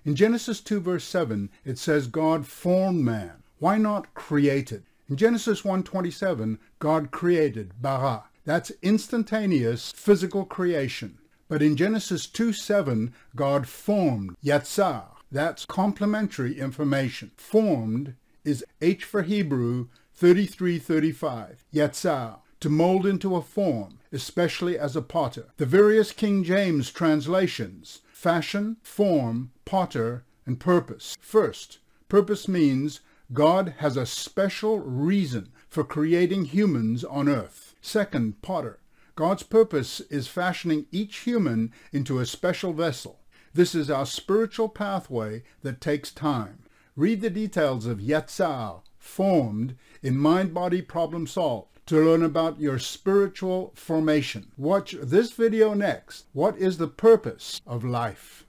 In Genesis 2 verse 7, it says God formed man. Why not created? In Genesis 1:27, God created, bara. That's instantaneous physical creation. But in Genesis 2:7, God formed, yatsar. That's complementary information. Formed is H for Hebrew 33:35, yatsar, to mold into a form, especially as a potter. The various King James translations, fashion, form, potter, and purpose. First, purpose means God has a special reason for creating humans on earth. Second, potter. God's purpose is fashioning each human into a special vessel. This is our spiritual pathway that takes time. Read the details of Yatsar, formed, in Mind Body Problem Solved to learn about your spiritual formation. Watch this video next. What is the purpose of life?